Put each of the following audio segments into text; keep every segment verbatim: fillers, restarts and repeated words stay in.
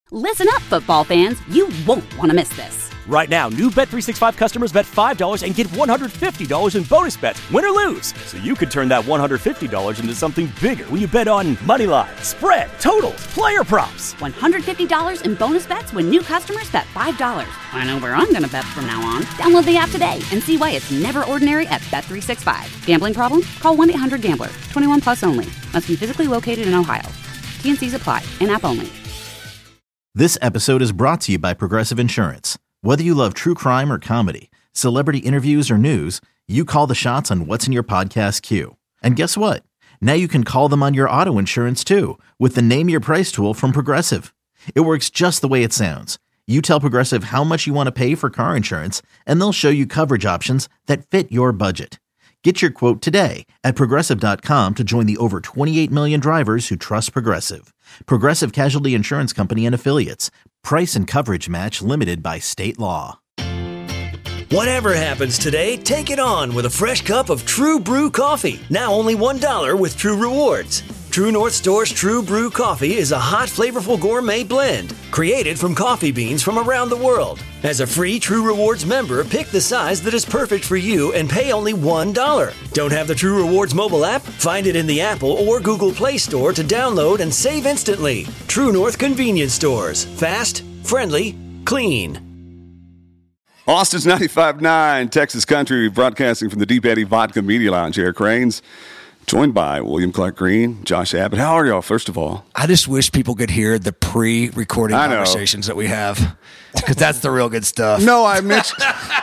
Listen up, football fans. You won't want to miss this. Right now, new Bet three sixty-five customers bet five dollars and get one hundred fifty dollars in bonus bets, win or lose. So you could turn that one hundred fifty dollars into something bigger when you bet on money line, spread, totals, player props. one hundred fifty dollars in bonus bets when new customers bet five dollars. I know where I'm going to bet from now on. Download the app today and see why it's never ordinary at Bet three sixty-five. Gambling problem? Call one eight hundred gambler. twenty-one plus only. Must be physically located in Ohio. T N Cs apply. In-app only. This episode is brought to you by Progressive Insurance. Whether you love true crime or comedy, celebrity interviews or news, you call the shots on what's in your podcast queue. And guess what? Now you can call them on your auto insurance too with the Name Your Price tool from Progressive. It works just the way it sounds. You tell Progressive how much you want to pay for car insurance, and they'll show you coverage options that fit your budget. Get your quote today at Progressive dot com to join the over twenty-eight million drivers who trust Progressive. Progressive Casualty Insurance Company and Affiliates. Price and coverage match limited by state law. Whatever happens today, take it on with a fresh cup of True Brew coffee. Now only one dollar with True Rewards. True North Store's True Brew coffee is a hot, flavorful gourmet blend created from coffee beans from around the world. As a free True Rewards member, pick the size that is perfect for you and pay only one dollar. Don't have the True Rewards mobile app? Find it in the Apple or Google Play Store to download and save instantly. True North Convenience Stores. Fast, friendly, clean. Austin's ninety-five point nine, Texas Country, broadcasting from the Deep Eddy Vodka Media Lounge. Eric Cranes, joined by William Clark Green, Josh Abbott. How are y'all, first of all? I just wish people could hear the pre-recording conversations that we have, because that's the real good stuff. No, I mentioned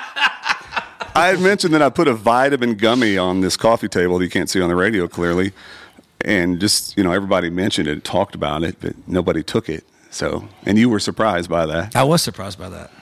I had mentioned that I put a vitamin gummy on this coffee table that you can't see on the radio clearly, and just, you know, everybody mentioned it, talked about it, but nobody took it. So, and you were surprised by that. I was surprised by that.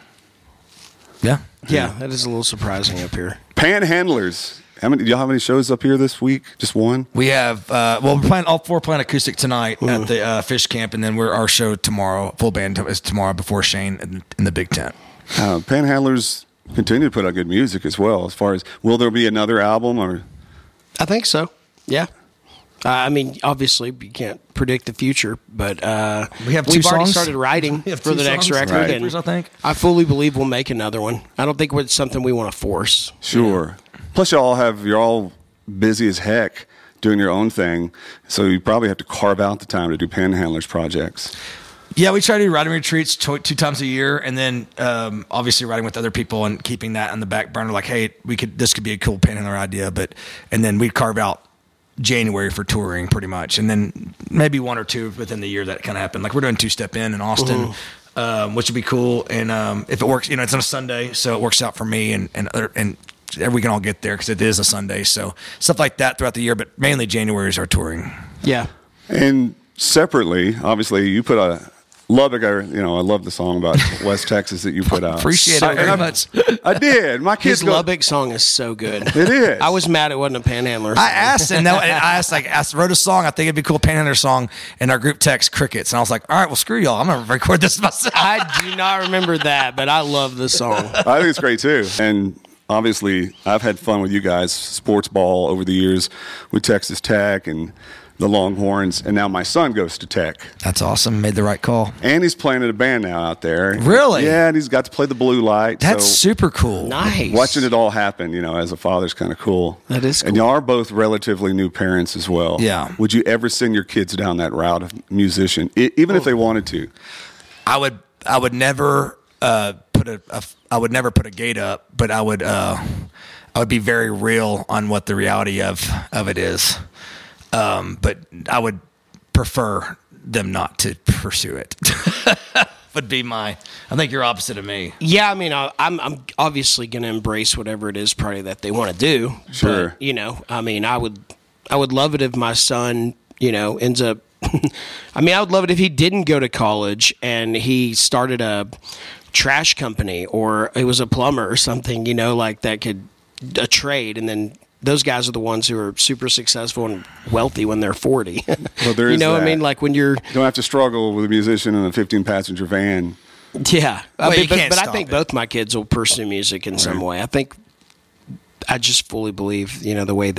Yeah. Yeah, that is a little surprising up here. Panhandlers. How many? Do y'all have any shows up here this week? Just one? We have, uh, well, we're playing, all four playing acoustic tonight mm. at the uh, Fish Camp, and then we're our show tomorrow, full band is tomorrow before Shane in, in the Big Tent. Uh, Panhandlers continue to put out good music as well. As far as, will there be another album? Or I think so. Yeah. Uh, I mean, obviously, you can't predict the future, but uh, we have two we've songs. already started writing for the next record, right. and I think I fully believe we'll make another one. I don't think it's something we want to force. Sure. You know? Plus, y'all have you're all busy as heck doing your own thing, so you probably have to carve out the time to do Panhandlers projects. Yeah, we try to do writing retreats two, two times a year, and then um, obviously writing with other people and keeping that on the back burner. Like, hey, we could this could be a cool Panhandler idea, but and then we carve out January for touring pretty much, and then maybe one or two within the year that kind of happened. Like we're doing Two Step In in Austin, mm-hmm. um, which would be cool. And um, if it works, you know, it's on a Sunday, so it works out for me and and other, and we can all get there because it is a Sunday. So stuff like that throughout the year, but mainly January is our touring. Yeah, and separately, obviously, you put a. Lubbock, I, you know, I love the song about West Texas that you put out. Appreciate so, it very much. I did. My kids His go, Lubbock song is so good. It is. I was mad it wasn't a Panhandler song. I asked, and, that, and I asked, like, I wrote a song. I think it'd be a cool Panhandler song, and our group text Crickets, and I was like, all right, well, screw y'all. I'm gonna record this myself. I do not remember that, but I love the song. I think it's great too, and obviously, I've had fun with you guys, sports ball over the years with Texas Tech and the Longhorns, and now my son goes to Tech. That's awesome. Made the right call. And he's playing in a band now out there. Really? Yeah, and he's got to play the blue light. That's so super cool. Nice. Watching it all happen, you know, as a father is kind of cool. That is cool. And y'all are both relatively new parents as well. Yeah. Would you ever send your kids down that route of musician, I- even oh. if they wanted to? I would. I would never uh, put a, a. I would never put a gate up, but I would. Uh, I would be very real on what the reality of of it is. Um, but I would prefer them not to pursue it. Would be my. I think you're opposite of me. Yeah, I mean, I, I'm I'm obviously going to embrace whatever it is, probably that they want to do. Sure. But, you know, I mean, I would I would love it if my son, you know, ends up. I mean, I would love it if he didn't go to college and he started a trash company or it was a plumber or something, you know, like that could a trade, and then. Those guys are the ones who are super successful and wealthy when they're forty. Well, there you is know that. what I mean? Like when you're... You don't have to struggle with a musician in a fifteen-passenger van. Yeah. Well, I mean, you but can't but I stop think it. both my kids will pursue music in some way. I think I just fully believe, you know, the way they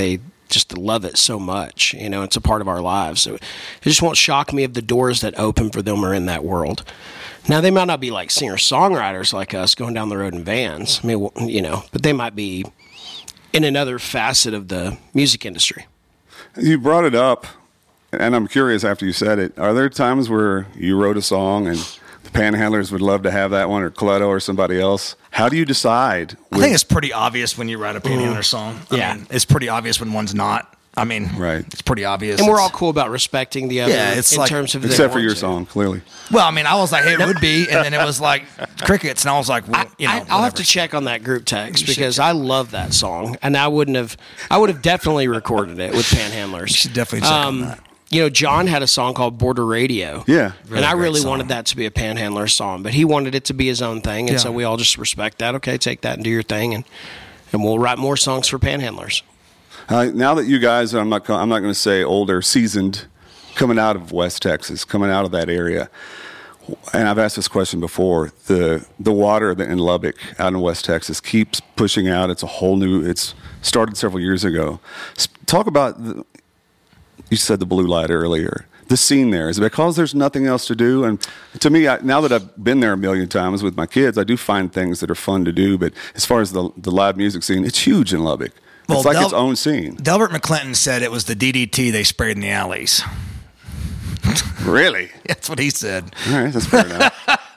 just love it so much. You know, it's a part of our lives. So it just won't shock me if the doors that open for them are in that world. Now, they might not be like singer-songwriters like us going down the road in vans. I mean, you know, but they might be in another facet of the music industry. You brought it up, and I'm curious after you said it. Are there times where you wrote a song and the Panhandlers would love to have that one, or Coletto or somebody else? How do you decide? I think it's pretty obvious when you write a Panhandler song. I Yeah. mean, it's pretty obvious when one's not. I mean, Right. it's pretty obvious. And we're It's- all cool about respecting the other Yeah, it's in like- terms of their Except for your ones. song, clearly. Well, I mean, I was like, hey, it would be, and then it was like crickets, and I was like, well, you know, I, I'll have whatever. to check on that group text because I love that song, and I wouldn't have. I would have definitely recorded it with Panhandlers. You should definitely check on that. You know, John had a song called Border Radio. Yeah. and I great really song. wanted that to be a Panhandler song, but he wanted it to be his own thing, and Yeah. so we all just respect that. Okay, take that and do your thing, and and we'll write more songs for Panhandlers. Uh, now that you guys, I'm not, I'm not going to say older, seasoned, coming out of West Texas, coming out of that area, and I've asked this question before, the the water in Lubbock out in West Texas keeps pushing out. It's a whole new, it's started several years ago. S- Talk about, the, you said the blue light earlier, the scene there. Is it because there's nothing else to do? And to me, I, now that I've been there a million times with my kids, I do find things that are fun to do. But as far as the, the live music scene, it's huge in Lubbock. Well, it's like Del- its own scene. Delbert McClinton said it was the D D T they sprayed in the alleys. Really? That's what he said. All right, that's fair enough.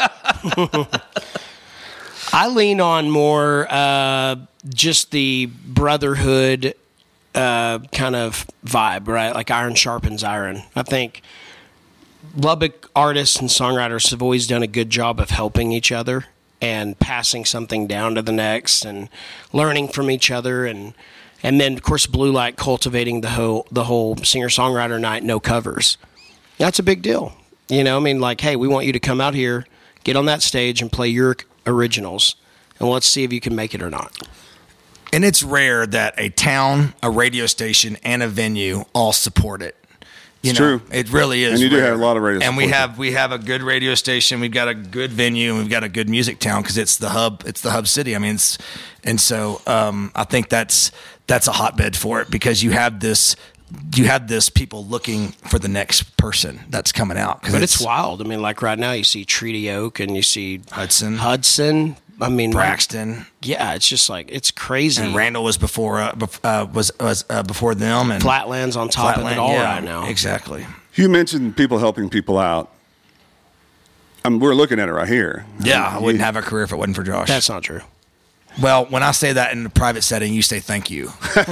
I lean on more uh, just the brotherhood uh, kind of vibe, right? Like iron sharpens iron. I think Lubbock artists and songwriters have always done a good job of helping each other and passing something down to the next and learning from each other, and and then of course Blue Light cultivating the whole the whole singer songwriter night, no covers. That's a big deal. You know, I mean, like, hey, we want you to come out here, get on that stage and play your originals, and let's see if you can make it or not. And it's rare that a town, a radio station, and a venue all support it. You It's know, true. It really is. And you do rare. have a lot of radio And we support. have we have a good radio station. We've got a good venue, and we've got a good music town because it's the hub. It's the hub city. I mean, it's, and so um, I think that's that's a hotbed for it because you have this. You have this people looking for the next person that's coming out. But it's, it's wild. I mean, like right now, you see Treaty Oak and you see Hudson. Hudson. I mean, Braxton. Yeah, it's just like it's crazy. And Randall was before uh, bef- uh, was was uh, before them, and Flatland's on top Flatland, of it all yeah, right now. Exactly. You mentioned people helping people out. Um, we're looking at it right here. Yeah, I Um, wouldn't you- have a career if it wasn't for Josh. That's not true. Well, when I say that in a private setting, you say thank you.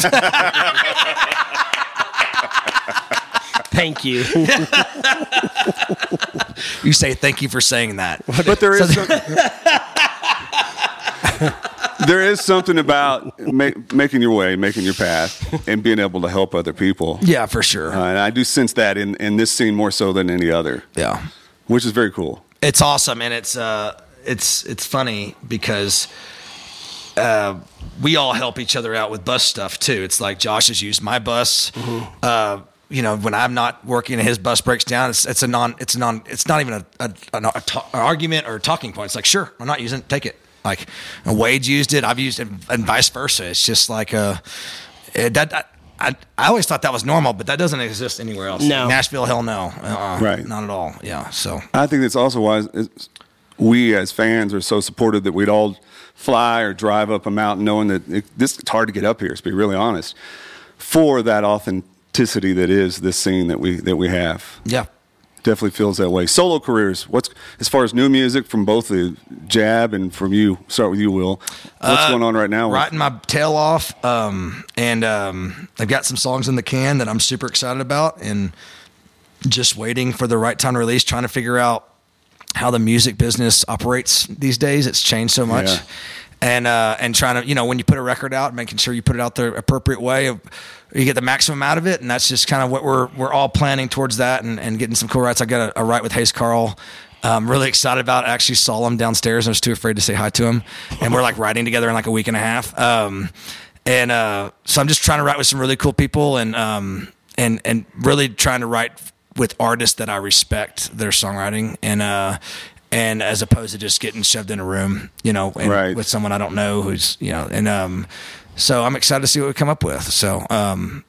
Thank you. You say thank you for saying that. But there is some, there is something about make, making your way, making your path, and being able to help other people. Yeah, for sure. Uh, and I do sense that in, in this scene more so than any other, Yeah, which is very cool. it's awesome, and it's uh, it's it's funny because uh, we all help each other out with bus stuff too. It's like Josh has used my bus. Mm-hmm. Uh, you know, when I'm not working and his bus breaks down, it's it's a non, it's a non, it's not even a, a, an, a ta- an argument or a talking point. It's like, sure, I'm not using it, take it. Like, and Wade's used it, I've used it, and vice versa. It's just like a it, that. I, I, I always thought that was normal, but that doesn't exist anywhere else. No. Nashville, hell no, uh-uh, Right. Not at all. Yeah, so I think that's also why it's, we as fans are so supportive that we'd all fly or drive up a mountain knowing that it, this it's hard to get up here, to be really honest, for that authenticity that is this scene that we that we have. yeah. Definitely feels that way. Solo careers. What's as far as new music from both the Jab and from you? Start with you, Will. What's Uh, going on right now? with- Writing my tail off, um, and um, I've got some songs in the can that I'm super excited about, and just waiting for the right time to release. Trying to figure out how the music business operates these days. It's changed so much. Yeah. And uh, and trying to, you know, when you put a record out, making sure you put it out the appropriate way, of, you get the maximum out of it, and that's just kind of what we're we're all planning towards that, and, and getting some cool writes. I got a, a write with Hayes Carl. I'm really excited about it. I actually saw him downstairs. I was too afraid to say hi to him, and we're like writing together in like a week and a half. Um, and uh, so I'm just trying to write with some really cool people, and um, and and really trying to write with artists that I respect their songwriting, and uh, and as opposed to just getting shoved in a room, you know, and Right. with someone I don't know who's, you know, and um, so I'm excited to see what we come up with. So um,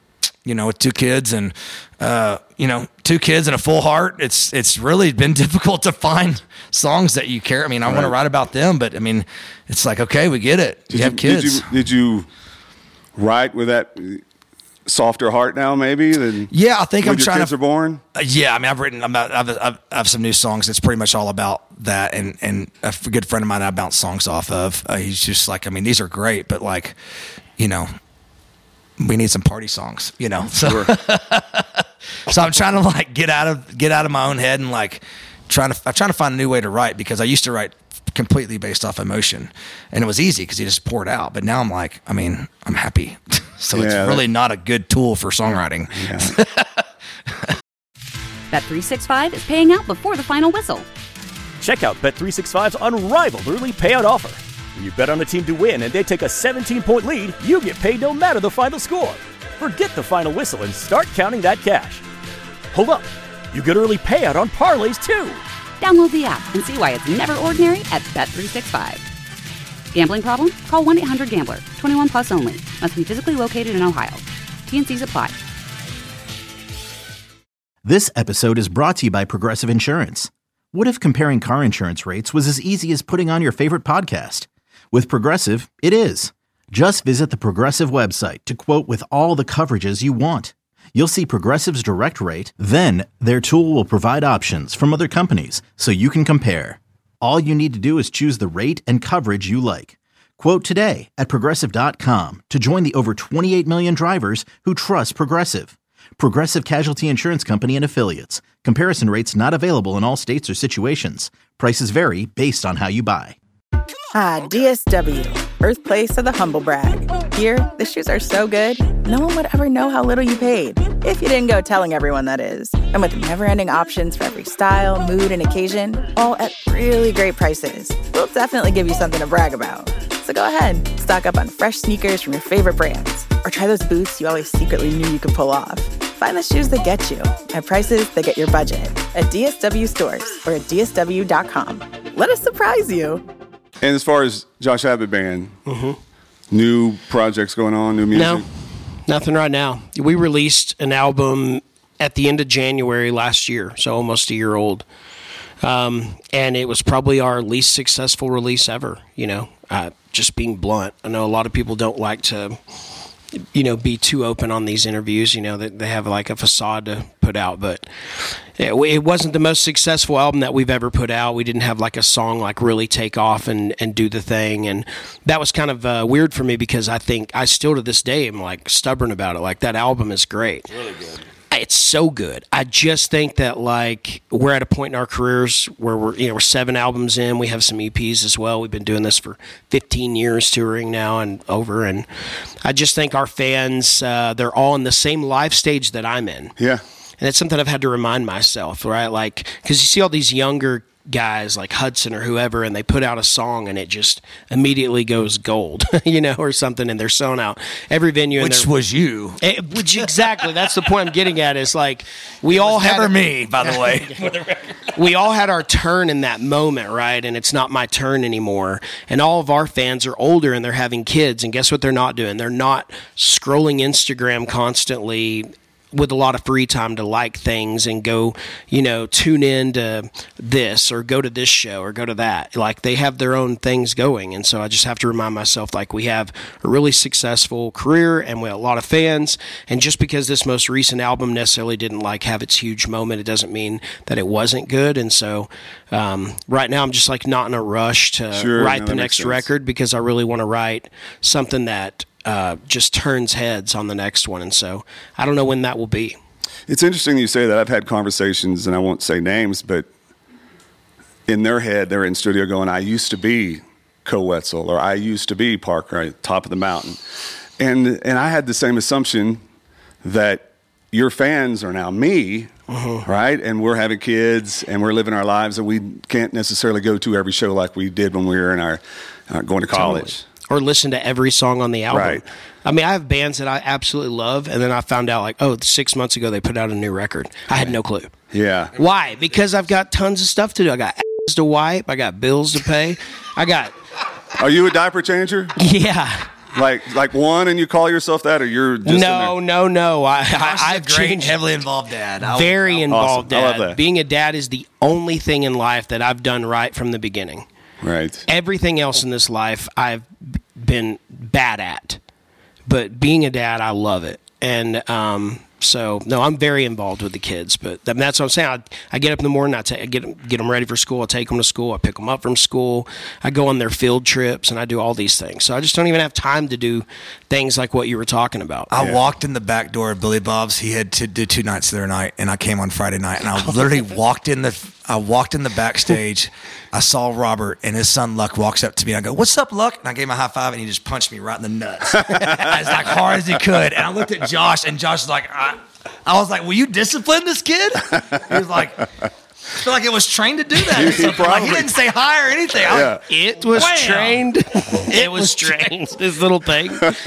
you know, with two kids and, uh, you know, two kids and a full heart. It's, it's really been difficult to find songs that you care. I mean, I right. want to write about them, but I mean, it's like, okay, we get it. Did you have kids. Did you, did you write with that softer heart now, maybe? Than yeah, I think when I'm your trying kids to. Are born. Uh, yeah, I mean, I've written. I'm about, I've, I've, I have some new songs. It's pretty much all about that, and and a good friend of mine I bounce songs off of. Uh, he's just like, I mean, these are great, but like, you know, we need some party songs, you know. So, sure. So I'm trying to like get out of get out of my own head and like trying to I'm trying to find a new way to write, because I used to write completely based off emotion, and it was easy because you just pour it out. But now I'm like, I mean, I'm happy. So yeah, it's really not a good tool for songwriting. Yeah. Bet three sixty-five is paying out before the final whistle. Check out Bet three sixty-five's unrivaled early payout offer. When you bet on a team to win and they take a seventeen-point lead, you get paid no matter the final score. Forget the final whistle and start counting that cash. Hold up. You get early payout on parlays, too. Download the app and see why it's never ordinary at Bet three sixty-five. Gambling problem? Call one eight hundred gambler. twenty-one plus only. Must be physically located in Ohio. T N Cs apply. This episode is brought to you by Progressive Insurance. What if comparing car insurance rates was as easy as putting on your favorite podcast? With Progressive, it is. Just visit the Progressive website to quote with all the coverages you want. You'll see Progressive's direct rate, then their tool will provide options from other companies so you can compare. All you need to do is choose the rate and coverage you like. Quote today at Progressive dot com to join the over twenty-eight million drivers who trust Progressive. Progressive Casualty Insurance Company and Affiliates. Comparison rates not available in all states or situations. Prices vary based on how you buy. Ah, D S W, birthplace of the humble brag. Here, the shoes are so good, no one would ever know how little you paid. If you didn't go telling everyone, that is. And with never-ending options for every style, mood, and occasion, all at really great prices, we'll definitely give you something to brag about. So go ahead, stock up on fresh sneakers from your favorite brands, or try those boots you always secretly knew you could pull off. Find the shoes that get you at prices that get your budget at D S W stores or at D S W dot com. Let us surprise you. And as far as Josh Abbott Band, mm-hmm. new projects going on, new music? No, nothing right now. We released an album at the end of January last year, so almost a year old. Um, and it was probably our least successful release ever, you know, uh, just being blunt. I know a lot of people don't like to, you know, be too open on these interviews, you know, that they have like a facade to put out, but it, it wasn't the most successful album that we've ever put out. We didn't have like a song like really take off and, and do the thing. And that was kind of uh, weird for me, because I think I still to this day am like stubborn about it. Like, that album is great. Really good. It's so good. I just think that like we're at a point in our careers where we're, you know, we're seven albums in. We have some E Ps as well. We've been doing this for fifteen years touring now and over. And I just think our fans, uh, they're all in the same life stage that I'm in. Yeah. And it's something I've had to remind myself, right? Like, because you see all these younger guys like Hudson or whoever, and they put out a song and it just immediately goes gold, you know, or something, and they're selling out every venue. Which was you. It, which exactly, that's the point I'm getting at. Is like we all had never me, by the way. We all had our turn in that moment, right? And it's not my turn anymore. And all of our fans are older and they're having kids, and guess what they're not doing? They're not scrolling Instagram constantly with a lot of free time to like things and go, you know, tune in to this or go to this show or go to that. Like, they have their own things going. And so I just have to remind myself, like, we have a really successful career and we have a lot of fans. And just because this most recent album necessarily didn't like have its huge moment, it doesn't mean that it wasn't good. And so um, right now I'm just like not in a rush to sure, write no, the next record, because I really want to write something that Uh, just turns heads on the next one. And so I don't know when that will be. It's interesting you say that. I've had conversations, and I won't say names, but in their head, they're in studio going, I used to be Co Wetzel, or I used to be Parker at Top of the Mountain. And and I had the same assumption that your fans are now me, uh-huh. right? And we're having kids, and we're living our lives, and we can't necessarily go to every show like we did when we were in our uh, going to college. Totally. Or listen to every song on the album. Right. I mean, I have bands that I absolutely love, and then I found out, like, oh, six months ago they put out a new record. I had no clue. Yeah. Why? Because I've got tons of stuff to do. I got ass to wipe. I got bills to pay. I got... Are you a diaper changer? Yeah. like like one, and you call yourself that, or you're just no, no, no. I, I I've great, changed. Heavily involved dad. I'll, Very I'll, involved awesome. I dad. love that. Being a dad is the only thing in life that I've done right from the beginning. Right. Everything else in this life I've been bad at, but being a dad, I love it. And um, so, no, I'm very involved with the kids. But I mean, that's what I'm saying. I, I get up in the morning, I, ta- I get them, get them ready for school. I take them to school. I pick them up from school. I go on their field trips, and I do all these things. So I just don't even have time to do things like what you were talking about. I Yeah. walked in the back door of Billy Bob's. He had to do two nights the other night, and I came on Friday night, and I literally walked in the I walked in the backstage. I saw Robert, and his son Luck walks up to me. I go, "What's up, Luck?" And I gave him a high five, and he just punched me right in the nuts as like hard as he could. And I looked at Josh, and Josh was like, I, I was like, "Will you discipline this kid?" He was like, I feel like it was trained to do that. Or He something. Like, he probably- didn't say hi or anything. I was, Yeah. It was Wham! trained. It was trained. This little thing.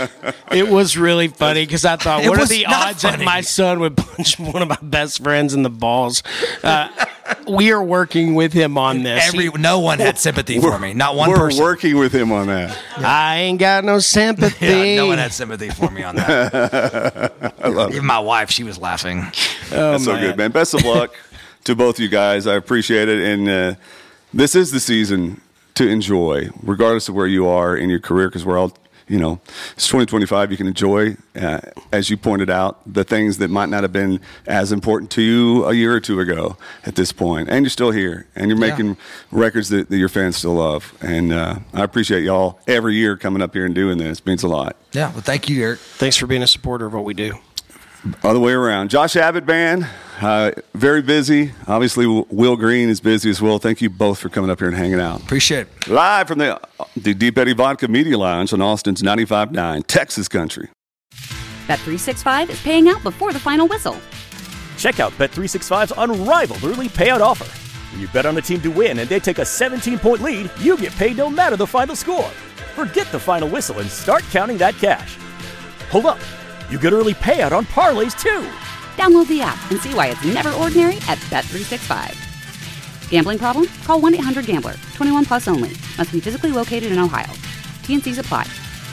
It was really funny because I thought, It what are was the not odds that funny. my son would punch one of my best friends in the balls? Uh, we are working with him on this. every no one had sympathy for me. Not one We're person. working with him on that. I ain't got no sympathy. Yeah, no one had sympathy for me on that. I love it. Even my wife, she was laughing. Oh, That's so man. good, man. Best of luck to both you guys. I appreciate it. And uh, this is the season to enjoy, regardless of where you are in your career, because we're all, you know, it's twenty twenty-five. You can enjoy, uh, as you pointed out, the things that might not have been as important to you a year or two ago at this point. And you're still here, and you're making Yeah. records that, that your fans still love. And uh, I appreciate y'all every year coming up here and doing this. It means a lot. Yeah, well, thank you, Eric. Thanks for being a supporter of what we do. Other way around. Josh Abbott Band, uh, very busy. Obviously, Will Green is busy as well. Thank you both for coming up here and hanging out. Appreciate it. Live from the, the Deep Eddy Vodka Media Lounge on Austin's ninety-five point nine, Texas Country. Bet three sixty-five is paying out before the final whistle. Check out Bet three sixty-five's unrivaled early payout offer. When you bet on a team to win and they take a seventeen-point lead, you get paid no matter the final score. Forget the final whistle and start counting that cash. Hold up. You get early payout on parlays, too. Download the app and see why it's never ordinary at Bet three sixty-five. Gambling problem? Call one eight hundred gambler. twenty-one plus only. Must be physically located in Ohio. T N Cs apply.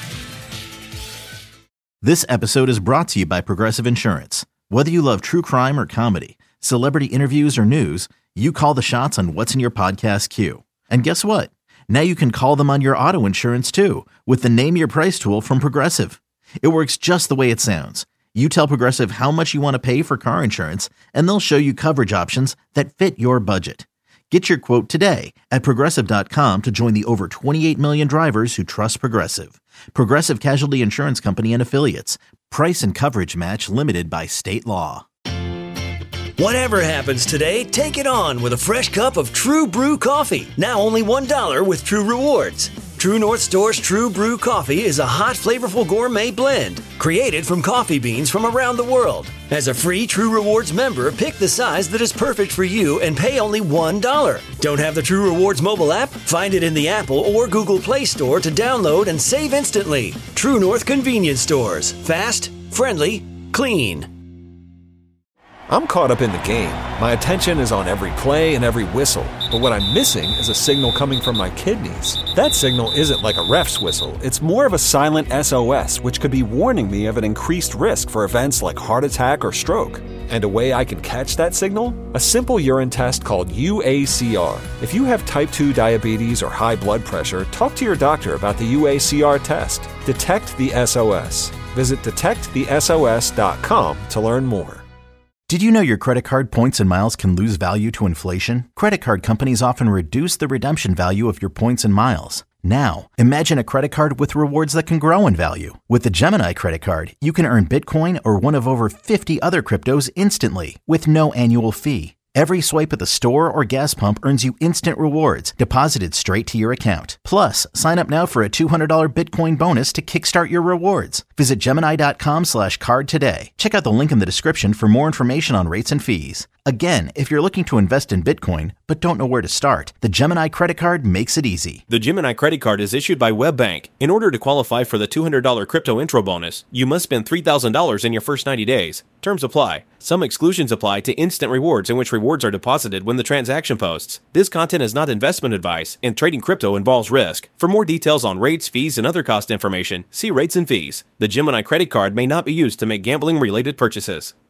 This episode is brought to you by Progressive Insurance. Whether you love true crime or comedy, celebrity interviews or news, you call the shots on what's in your podcast queue. And guess what? Now you can call them on your auto insurance too with the Name Your Price tool from Progressive. It works just the way it sounds. You tell Progressive how much you want to pay for car insurance, and they'll show you coverage options that fit your budget. Get your quote today at Progressive dot com to join the over twenty-eight million drivers who trust Progressive. Progressive Casualty Insurance Company and Affiliates. Price and coverage match limited by state law. Whatever happens today, take it on with a fresh cup of True Brew coffee. Now only one dollar with True Rewards. True North Store's True Brew coffee is a hot, flavorful gourmet blend created from coffee beans from around the world. As a free True Rewards member, pick the size that is perfect for you and pay only one dollar. Don't have the True Rewards mobile app? Find it in the Apple or Google Play Store to download and save instantly. True North Convenience Stores. Fast, friendly, clean. I'm caught up in the game. My attention is on every play and every whistle. But what I'm missing is a signal coming from my kidneys. That signal isn't like a ref's whistle. It's more of a silent S O S, which could be warning me of an increased risk for events like heart attack or stroke. And a way I can catch that signal? A simple urine test called U A C R. If you have type two diabetes or high blood pressure, talk to your doctor about the U A C R test. Detect the S O S. Visit detect the S O S dot com to learn more. Did you know your credit card points and miles can lose value to inflation? Credit card companies often reduce the redemption value of your points and miles. Now, imagine a credit card with rewards that can grow in value. With the Gemini credit card, you can earn Bitcoin or one of over fifty other cryptos instantly with no annual fee. Every swipe at the store or gas pump earns you instant rewards deposited straight to your account. Plus, sign up now for a two hundred dollars Bitcoin bonus to kickstart your rewards. Visit Gemini dot com slash card today. Check out the link in the description for more information on rates and fees. Again, if you're looking to invest in Bitcoin but don't know where to start, the Gemini credit card makes it easy. The Gemini credit card is issued by WebBank. In order to qualify for the two hundred dollars crypto intro bonus, you must spend three thousand dollars in your first ninety days. Terms apply. Some exclusions apply to instant rewards, in which rewards are deposited when the transaction posts. This content is not investment advice, and trading crypto involves risk. For more details on rates, fees, and other cost information, see rates and fees. The Gemini credit card may not be used to make gambling-related purchases.